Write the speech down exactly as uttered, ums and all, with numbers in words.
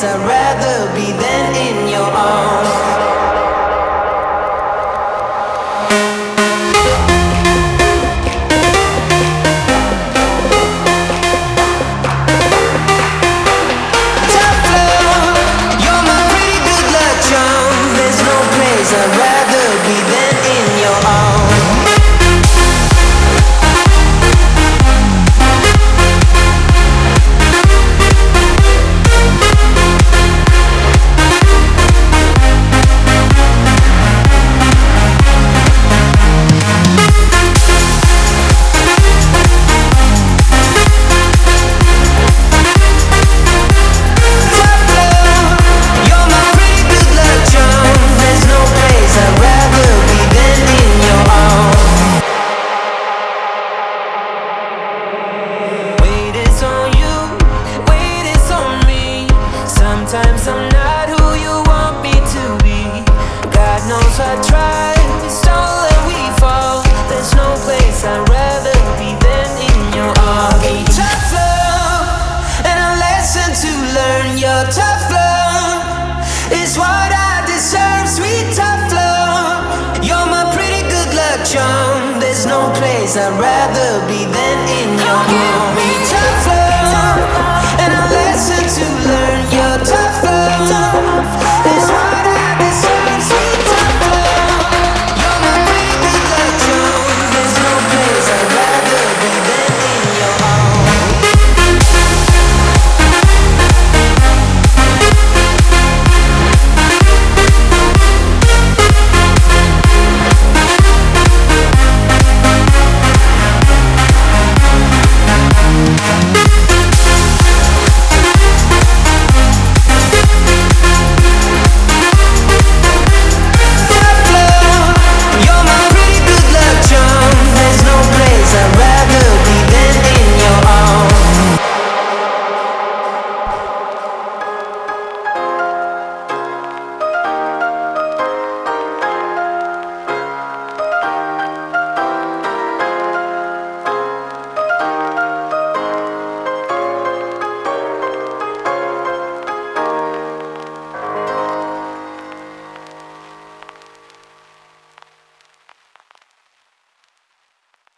place I'd rather be than in your arms. I'd rather be than in your arms. Sometimes I'm not who you want me to be. God knows I tried, it's all that we fall. There's no place I'd rather be than in your arms. Tough love, and a lesson to learn. Your tough love is what I deserve. Sweet tough love, you're my pretty good luck charm. There's no place I'd rather be than